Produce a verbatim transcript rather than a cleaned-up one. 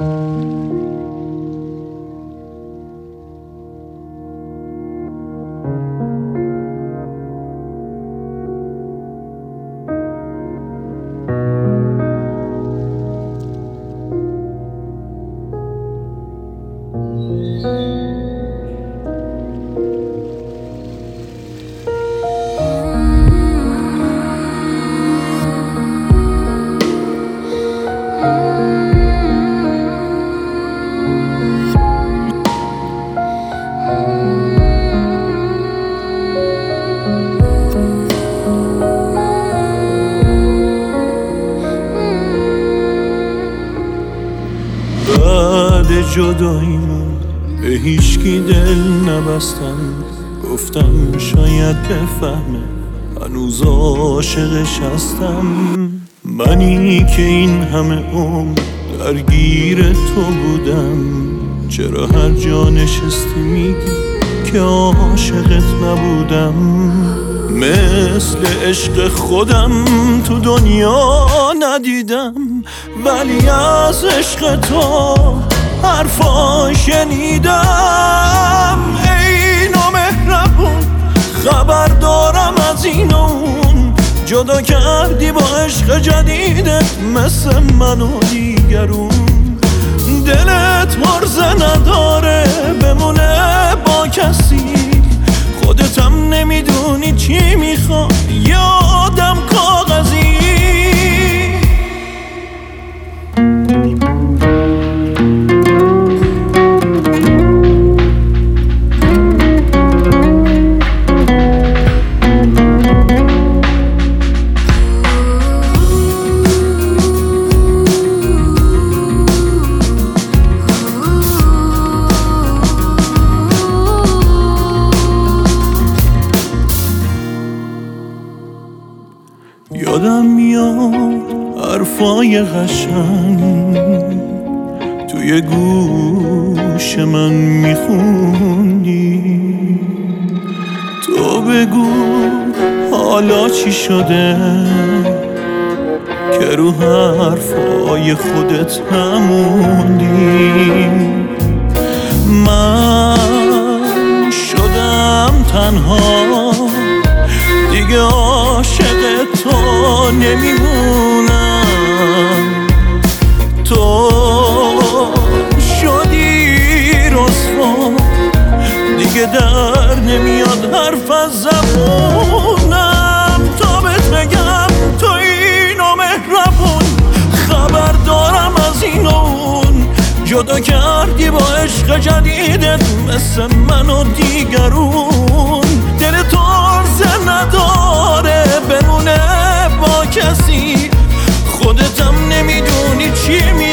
جداییمون به هیچکی دل نبستم، گفتم شاید بفهمه هنوز عاشقش هستم. منی که این همه عمر درگیر تو بودم، چرا هر جا نشستی میگی که عاشقت نبودم؟ مثل عشق خودم تو دنیا ندیدم، ولی از عشق تو حرفا شنیدم. ای نامهربون خبر دارم از این و اون، جدا کردی با عشق جدیدت مثل من و دیگرون. دلت مرزه نداره بمونه با کسی، خودتم نمیدونی چی میخوای یه آدم کاغذی. یادم میاد حرفای قشنگ توی گوش من میخوندی. تو بگو حالا چی شده که رو حرفای خودت نموندی. من شدم تنها دیگه عاشق تو نمیمونم. تو شدی رسوا دیگه در نمیاد حرف از زبونم. تا بهت بگم تو این نامهربون خبر دارم از این و اون، جدا کردی با عشق جدیدت مثل من و دیگرون. دل تو عرضه نداره بمونه با کسی، خودتم نمیدونی چی می